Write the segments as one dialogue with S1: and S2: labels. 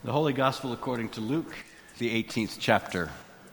S1: The Holy Gospel according to Luke, the 18th chapter.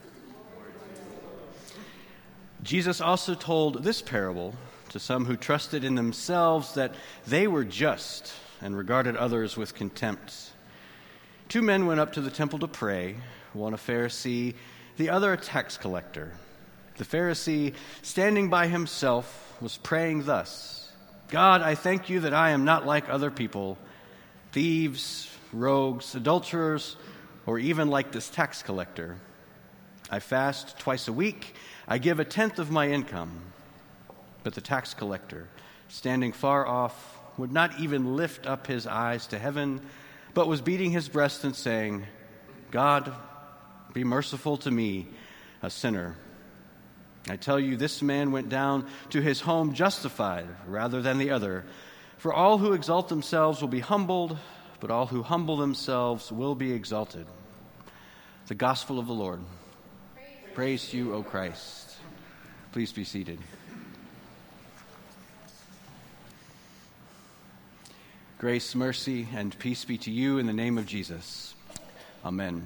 S1: Jesus also told this parable to some who trusted in themselves that they were just and regarded others with contempt. Two men went up to the temple to pray, one a Pharisee, the other a tax collector. The Pharisee, standing by himself, was praying thus, "God, I thank you that I am not like other people, thieves, rogues, adulterers, or even like this tax collector. I fast twice a week. I give a tenth of my income." But the tax collector, standing far off, would not even lift up his eyes to heaven, but was beating his breast and saying, "God, be merciful to me, a sinner." I tell you, this man went down to his home justified rather than the other. For all who exalt themselves will be humbled, but all who humble themselves will be exalted. The Gospel of the Lord. Praise to you, O Christ. Please be seated. Grace, mercy, and peace be to you in the name of Jesus. Amen.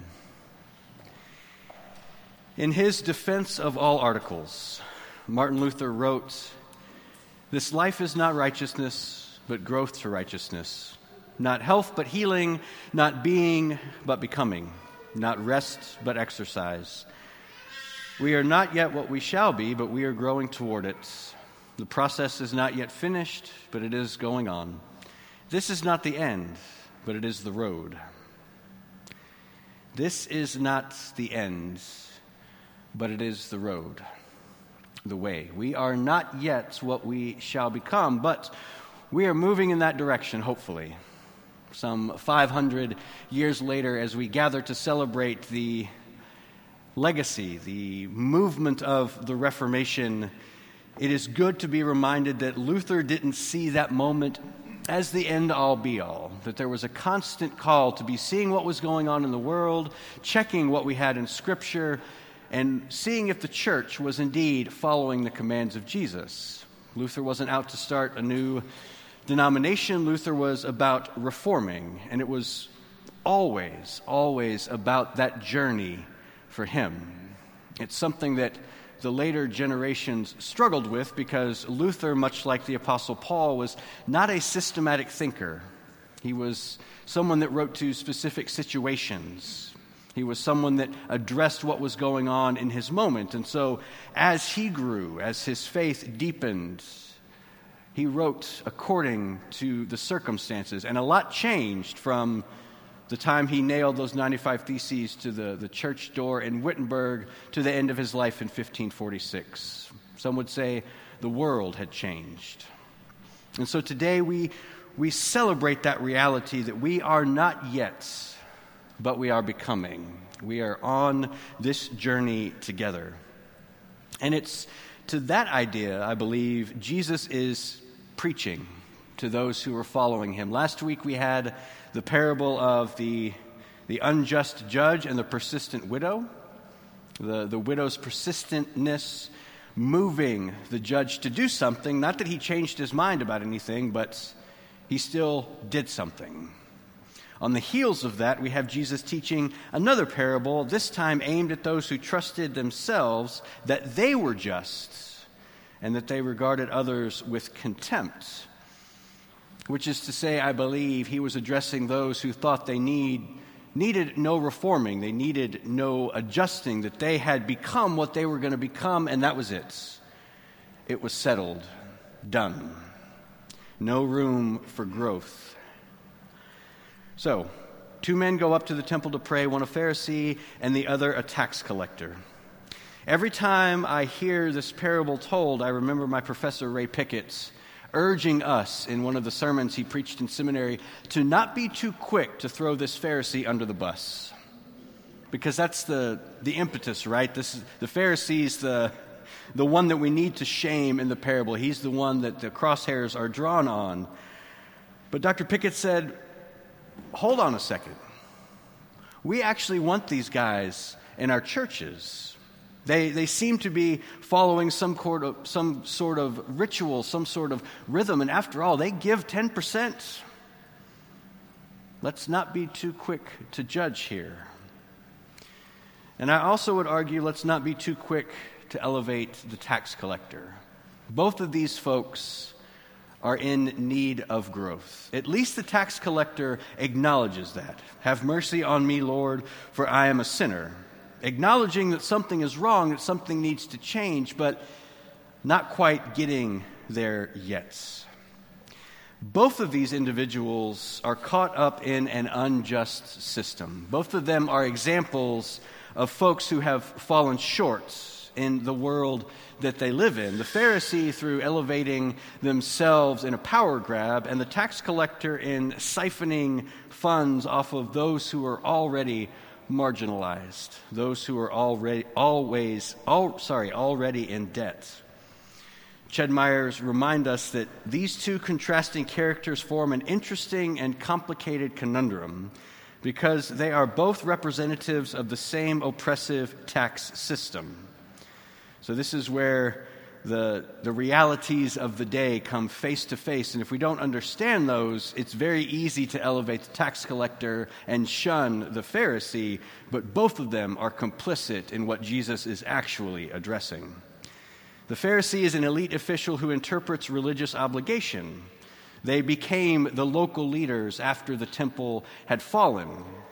S1: In his defense of all articles, Martin Luther wrote, "This life is not righteousness, but growth to righteousness. Not health, but healing. Not being, but becoming. Not rest, but exercise. We are not yet what we shall be, but we are growing toward it. The process is not yet finished, but it is going on. This is not the end, but it is the road." This is not the end, but it is the road, the way. We are not yet what we shall become, but we are moving in that direction, hopefully. Some 500 years later, as we gather to celebrate the legacy, the movement of the Reformation, it is good to be reminded that Luther didn't see that moment as the end-all be-all, that there was a constant call to be seeing what was going on in the world, checking what we had in Scripture, and seeing if the church was indeed following the commands of Jesus. Luther wasn't out to start a new denomination. Luther was about reforming, and it was always about that journey for him. It's something that the later generations struggled with because Luther, much like the Apostle Paul, was not a systematic thinker. He was someone that wrote to specific situations. He was someone that addressed what was going on in his moment. And so as he grew, as his faith deepened, he wrote according to the circumstances. And a lot changed from the time he nailed those 95 Theses to the church door in Wittenberg to the end of his life in 1546. Some would say the world had changed. And so today we celebrate that reality that we are not yet, but we are becoming. We are on this journey together. And it's to that idea, I believe, Jesus is preaching to those who are following him. Last week we had the parable of the unjust judge and the persistent widow. The widow's persistentness moving the judge to do something, not that he changed his mind about anything, but he still did something. On the heels of that, we have Jesus teaching another parable, this time aimed at those who trusted themselves that they were just and that they regarded others with contempt, which is to say, I believe he was addressing those who thought they needed no reforming, they needed no adjusting, that they had become what they were going to become, and that was it. It was settled, done. No room for growth. So, two men go up to the temple to pray, one a Pharisee and the other a tax collector. Every time I hear this parable told, I remember my professor, Ray Pickett, urging us in one of the sermons he preached in seminary to not be too quick to throw this Pharisee under the bus. Because that's the impetus, right? The Pharisee's the one that we need to shame in the parable. He's the one that the crosshairs are drawn on. But Dr. Pickett said, hold on a second. We actually want these guys in our churches. They seem to be following some sort of ritual, some sort of rhythm, and after all, they give 10%. let's not be too quick to judge here. And I also would argue, let's not be too quick to elevate the tax collector. Both of these folks are in need of growth. At least the tax collector acknowledges that. Have mercy on me, Lord, for I am a sinner. Acknowledging that something is wrong, that something needs to change, but not quite getting there yet. Both of these individuals are caught up in an unjust system. Both of them are examples of folks who have fallen short in the world that they live in. The Pharisee through elevating themselves in a power grab, and the tax collector in siphoning funds off of those who are already marginalized, those who are already in debt. Ched Myers remind us that these two contrasting characters form an interesting and complicated conundrum because they are both representatives of the same oppressive tax system. So this is where the realities of the day come face to face, and if we don't understand those, it's very easy to elevate the tax collector and shun the Pharisee, but both of them are complicit in what Jesus is actually addressing. The Pharisee is an elite official who interprets religious obligation. They became the local leaders after the temple had fallen.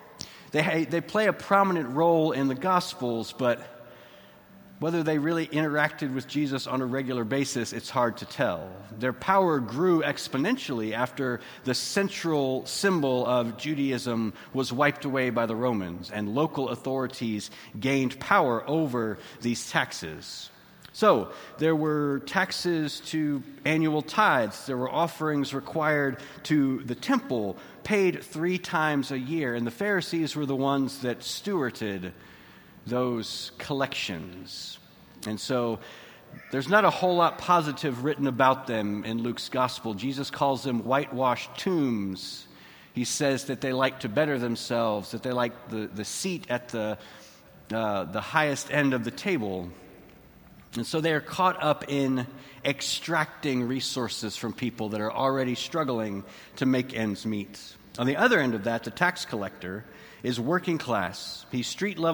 S1: They play a prominent role in the Gospels, but whether they really interacted with Jesus on a regular basis, it's hard to tell. Their power grew exponentially after the central symbol of Judaism was wiped away by the Romans, and local authorities gained power over these taxes. So there were taxes to annual tithes. There were offerings required to the temple, paid 3 times a year. And the Pharisees were the ones that stewarded those collections. And so there's not a whole lot positive written about them in Luke's gospel. Jesus calls them whitewashed tombs. He says that they like to better themselves, that they like the seat at the highest end of the table. And so they are caught up in extracting resources from people that are already struggling to make ends meet. On the other end of that, the tax collector is working class. He's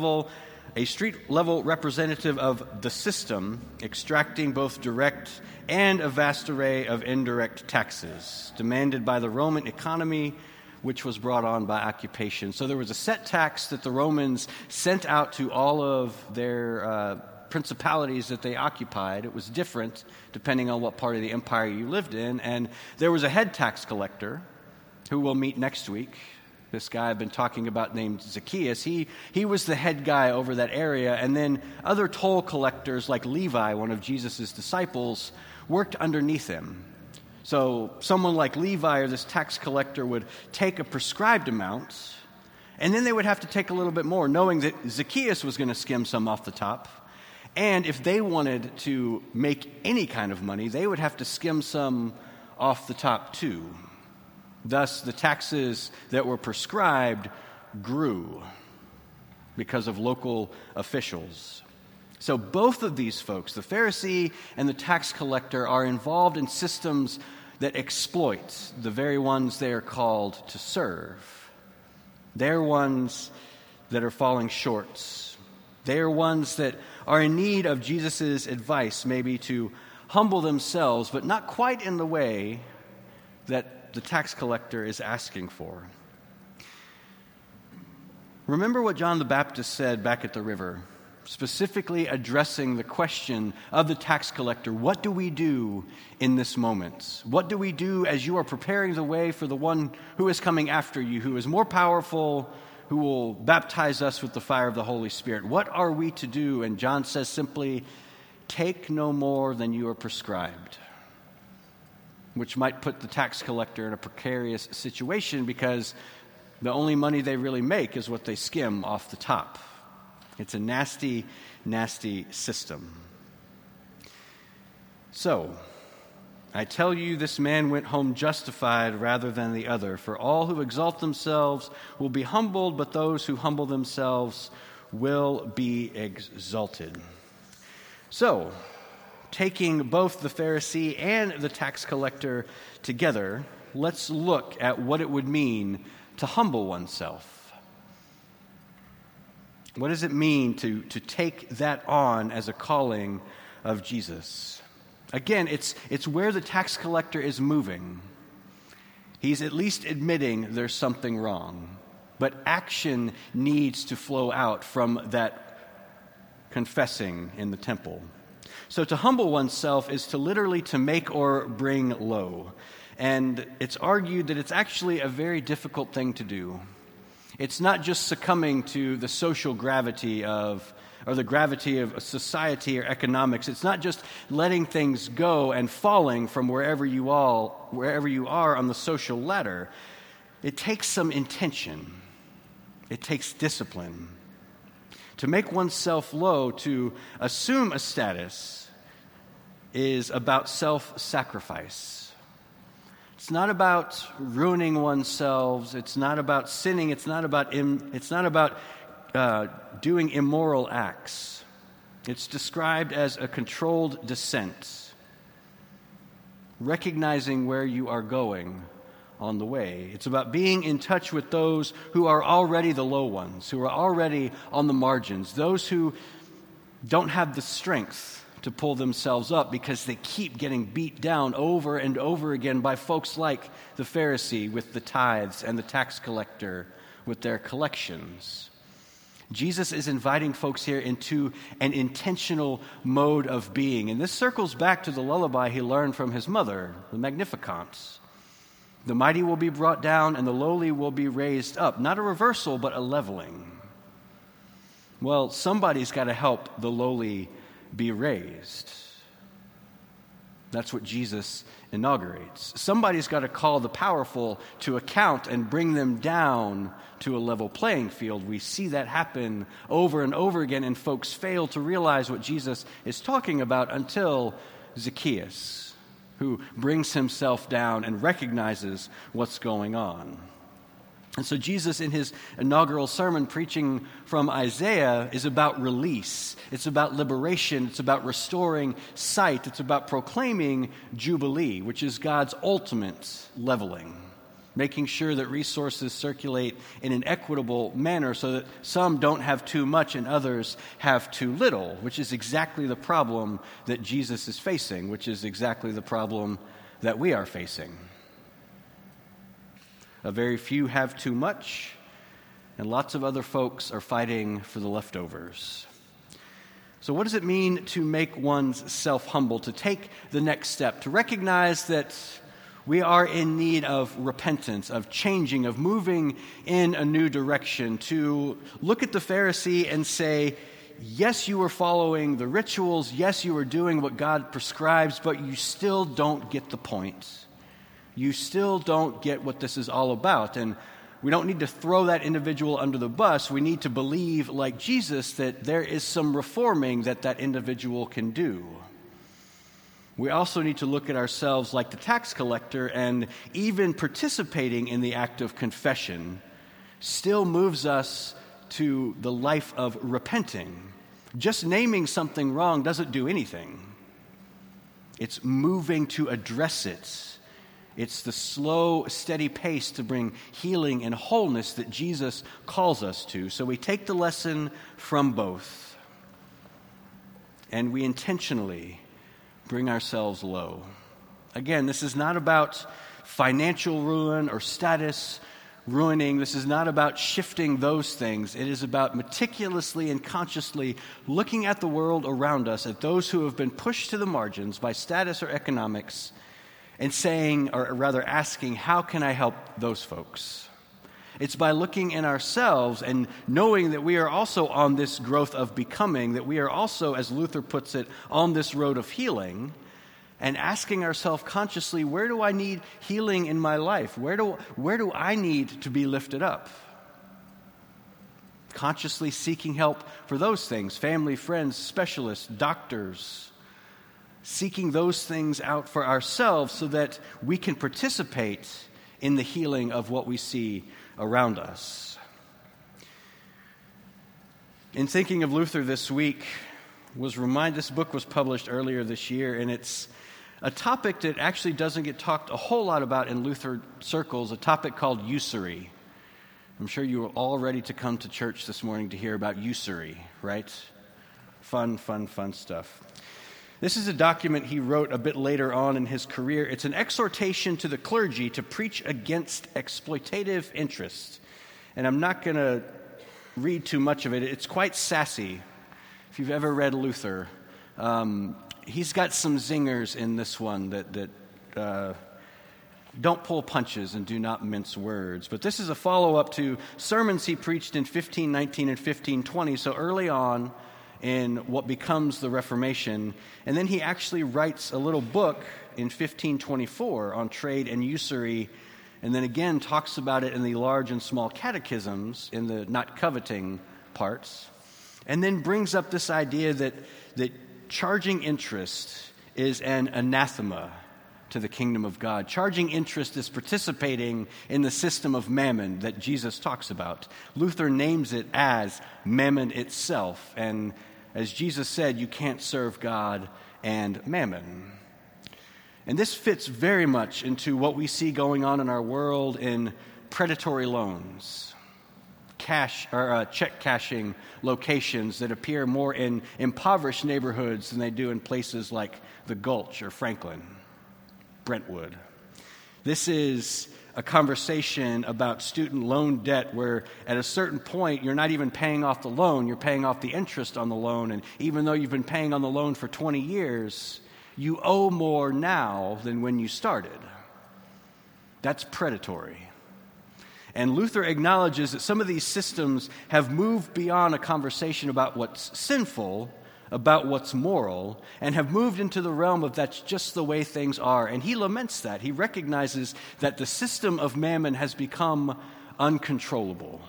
S1: a street-level representative of the system, extracting both direct and a vast array of indirect taxes demanded by the Roman economy, which was brought on by occupation. So there was a set tax that the Romans sent out to all of their principalities that they occupied. It was different depending on what part of the empire you lived in. And there was a head tax collector who we'll meet next week. This guy I've been talking about named Zacchaeus. He was the head guy over that area. And then other toll collectors like Levi, one of Jesus' disciples, worked underneath him. So someone like Levi or this tax collector would take a prescribed amount, and then they would have to take a little bit more, knowing that Zacchaeus was going to skim some off the top. And if they wanted to make any kind of money, they would have to skim some off the top too. Thus, the taxes that were prescribed grew because of local officials. So both of these folks, the Pharisee and the tax collector, are involved in systems that exploit the very ones they are called to serve. They're ones that are falling short. They are ones that are in need of Jesus' advice, maybe to humble themselves, but not quite in the way that the tax collector is asking for. Remember what John the Baptist said back at the river, specifically addressing the question of the tax collector. What do we do in this moment? What do we do as you are preparing the way for the one who is coming after you, who is more powerful, who will baptize us with the fire of the Holy Spirit? What are we to do? And John says simply, take no more than you are prescribed, which might put the tax collector in a precarious situation because the only money they really make is what they skim off the top. It's a nasty, nasty system. So, I tell you, this man went home justified rather than the other. For all who exalt themselves will be humbled, but those who humble themselves will be exalted. So, taking both the Pharisee and the tax collector together, let's look at what it would mean to humble oneself? What does it mean to take that on as a calling of Jesus? Again, it's where the tax collector is moving. He's at least admitting there's something wrong, but action needs to flow out from that confessing in the temple. So to humble oneself is to literally to make or bring low. And it's argued that it's actually a very difficult thing to do. It's not just succumbing to the social gravity or the gravity of society or economics. It's not just letting things go and falling from wherever you are on the social ladder. It takes some intention. It takes discipline. To make oneself low, to assume a status, is about self-sacrifice. It's not about ruining oneself. It's not about sinning. It's not about doing immoral acts. It's described as a controlled descent, recognizing where you are going on the way. It's about being in touch with those who are already the low ones, who are already on the margins, those who don't have the strength to pull themselves up because they keep getting beat down over and over again by folks like the Pharisee with the tithes and the tax collector with their collections. Jesus is inviting folks here into an intentional mode of being. And this circles back to the lullaby he learned from his mother, the Magnificat. The mighty will be brought down and the lowly will be raised up. Not a reversal, but a leveling. Well, somebody's got to help the lowly be raised. That's what Jesus inaugurates. Somebody's got to call the powerful to account and bring them down to a level playing field. We see that happen over and over again, and folks fail to realize what Jesus is talking about until Zacchaeus, who brings himself down and recognizes what's going on. And so Jesus, in his inaugural sermon preaching from Isaiah, is about release. It's about liberation. It's about restoring sight. It's about proclaiming Jubilee, which is God's ultimate leveling, making sure that resources circulate in an equitable manner so that some don't have too much and others have too little, which is exactly the problem that Jesus is facing, which is exactly the problem that we are facing. A very few have too much, and lots of other folks are fighting for the leftovers. So what does it mean to make one's self humble, to take the next step, to recognize that we are in need of repentance, of changing, of moving in a new direction, to look at the Pharisee and say, yes, you are following the rituals, yes, you are doing what God prescribes, but you still don't get the point. You still don't get what this is all about. And we don't need to throw that individual under the bus. We need to believe, like Jesus, that there is some reforming that individual can do. We also need to look at ourselves like the tax collector, and even participating in the act of confession still moves us to the life of repenting. Just naming something wrong doesn't do anything. It's moving to address it. It's the slow, steady pace to bring healing and wholeness that Jesus calls us to. So we take the lesson from both, and we intentionally bring ourselves low. Again, this is not about financial ruin or status ruining. This is not about shifting those things. It is about meticulously and consciously looking at the world around us, at those who have been pushed to the margins by status or economics, and saying, or rather asking, how can I help those folks? It's by looking in ourselves and knowing that we are also on this growth of becoming, that we are also, as Luther puts it, on this road of healing, and asking ourselves consciously, where do I need healing in my life? Where do I need to be lifted up? Consciously seeking help for those things, family, friends, specialists, doctors, seeking those things out for ourselves so that we can participate in the healing of what we see around us. In thinking of Luther this week, this book was published earlier this year, and it's a topic that actually doesn't get talked a whole lot about in Luther circles, a topic called usury. I'm sure you were all ready to come to church this morning to hear about usury, right? Fun stuff. This is a document he wrote a bit later on in his career. It's an exhortation to the clergy to preach against exploitative interests. And I'm not going to read too much of it. It's quite sassy. If you've ever read Luther, he's got some zingers in this one that don't pull punches and do not mince words. But this is a follow-up to sermons he preached in 1519 and 1520, so early on in what becomes the Reformation. And then he actually writes a little book in 1524 on trade and usury, and then again talks about it in the large and small catechisms in the not coveting parts, and then brings up this idea that charging interest is an anathema to the kingdom of God. Charging interest is participating in the system of mammon that Jesus talks about. Luther names it as mammon itself, and as Jesus said, you can't serve God and mammon. And this fits very much into what we see going on in our world in predatory loans, check cashing locations that appear more in impoverished neighborhoods than they do in places like the Gulch or Franklin, Brentwood. This is a conversation about student loan debt where at a certain point you're not even paying off the loan, you're paying off the interest on the loan. And even though you've been paying on the loan for 20 years, you owe more now than when you started. That's predatory. And Luther acknowledges that some of these systems have moved beyond a conversation about what's sinful, about what's moral, and have moved into the realm of that's just the way things are. And he laments that. He recognizes that the system of mammon has become uncontrollable.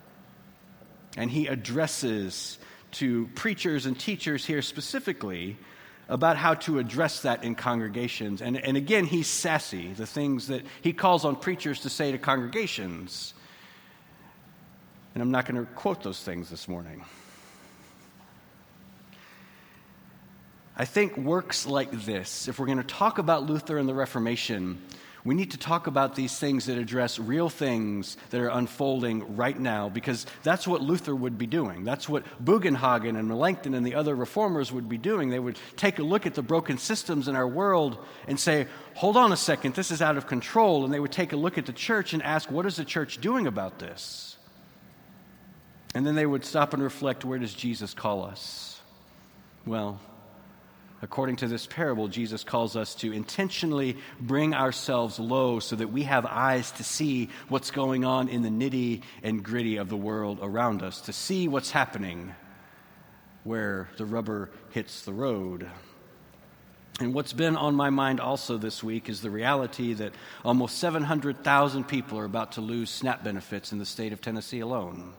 S1: And he addresses to preachers and teachers here specifically about how to address that in congregations. And again, he's sassy, the things that he calls on preachers to say to congregations. And I'm not going to quote those things this morning. I think works like this, if we're going to talk about Luther and the Reformation, we need to talk about these things that address real things that are unfolding right now, because that's what Luther would be doing. That's what Bugenhagen and Melanchthon and the other reformers would be doing. They would take a look at the broken systems in our world and say, hold on a second, this is out of control. And they would take a look at the church and ask, what is the church doing about this? And then they would stop and reflect, where does Jesus call us? Well, according to this parable, Jesus calls us to intentionally bring ourselves low so that we have eyes to see what's going on in the nitty and gritty of the world around us, to see what's happening where the rubber hits the road. And what's been on my mind also this week is the reality that almost 700,000 people are about to lose SNAP benefits in the state of Tennessee alone.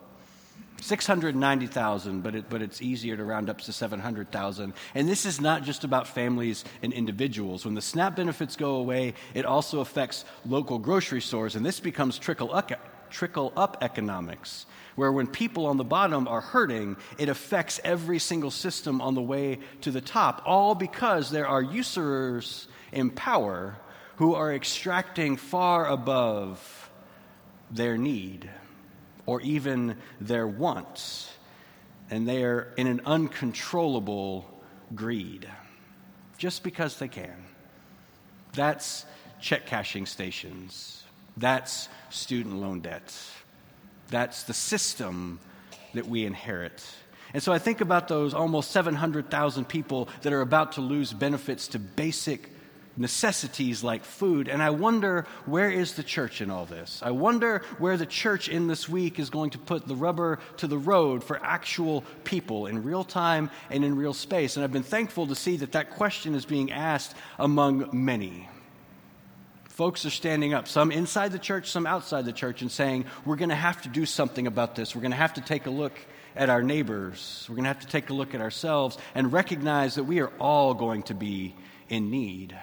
S1: 690,000, but it's easier to round up to 700,000. And this is not just about families and individuals. When the SNAP benefits go away, it also affects local grocery stores, and this becomes trickle-up economics, where when people on the bottom are hurting, it affects every single system on the way to the top, all because there are usurers in power who are extracting far above their need or even their wants, and they are in an uncontrollable greed, just because they can. That's check cashing stations. That's student loan debt. That's the system that we inherit. And so I think about those almost 700,000 people that are about to lose benefits to basic necessities like food. And I wonder, where is the church in all this? I wonder where the church in this week is going to put the rubber to the road for actual people in real time and in real space. And I've been thankful to see that question is being asked among many. Folks are standing up, some inside the church, some outside the church, and saying, we're going to have to do something about this. We're going to have to take a look at our neighbors. We're going to have to take a look at ourselves and recognize that we are all going to be in need.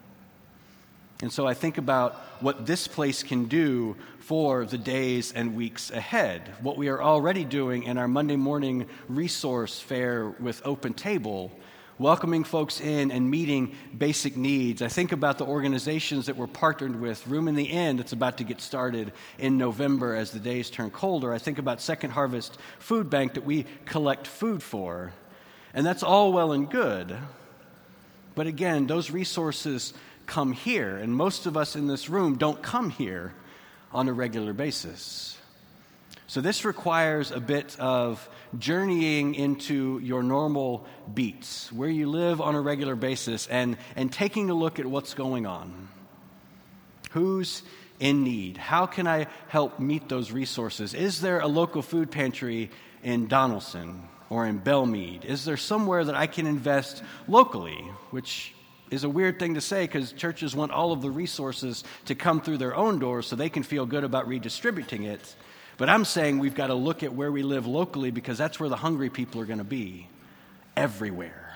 S1: And so I think about what this place can do for the days and weeks ahead, what we are already doing in our Monday morning resource fair with Open Table, welcoming folks in and meeting basic needs. I think about the organizations that we're partnered with. Room in the Inn, that's about to get started in November as the days turn colder. I think about Second Harvest Food Bank that we collect food for. And that's all well and good. But again, those resources come here, and most of us in this room don't come here on a regular basis. So this requires a bit of journeying into your normal beats, where you live on a regular basis, and taking a look at what's going on. Who's in need? How can I help meet those resources? Is there a local food pantry in Donaldson or in Belmead? Is there somewhere that I can invest locally, which is a weird thing to say because churches want all of the resources to come through their own doors so they can feel good about redistributing it. But I'm saying we've got to look at where we live locally because that's where the hungry people are going to be, everywhere.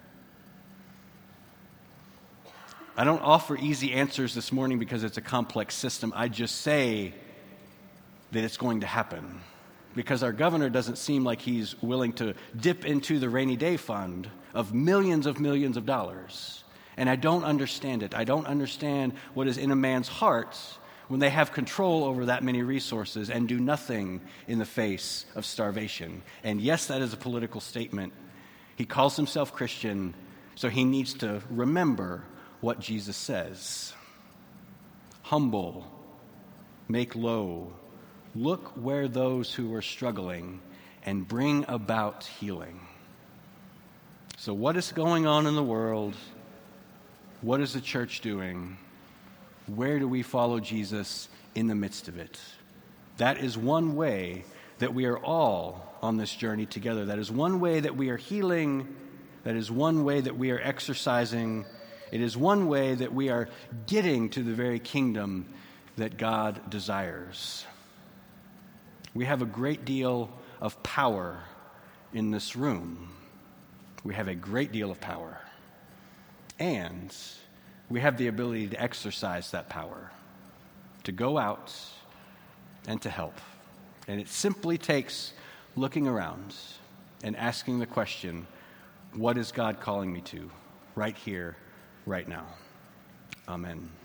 S1: I don't offer easy answers this morning because it's a complex system. I just say that it's going to happen because our governor doesn't seem like he's willing to dip into the rainy day fund of millions of dollars. And I don't understand it. I don't understand what is in a man's heart when they have control over that many resources and do nothing in the face of starvation. And yes, that is a political statement. He calls himself Christian, so he needs to remember what Jesus says. Humble, make low, look where those who are struggling, and bring about healing. So what is going on in the world? What is the church doing? Where do we follow Jesus in the midst of it? That is one way that we are all on this journey together. That is one way that we are healing. That is one way that we are exercising. It is one way that we are getting to the very kingdom that God desires. We have a great deal of power in this room. We have a great deal of power. And we have the ability to exercise that power, to go out and to help. And it simply takes looking around and asking the question, what is God calling me to right here, right now? Amen.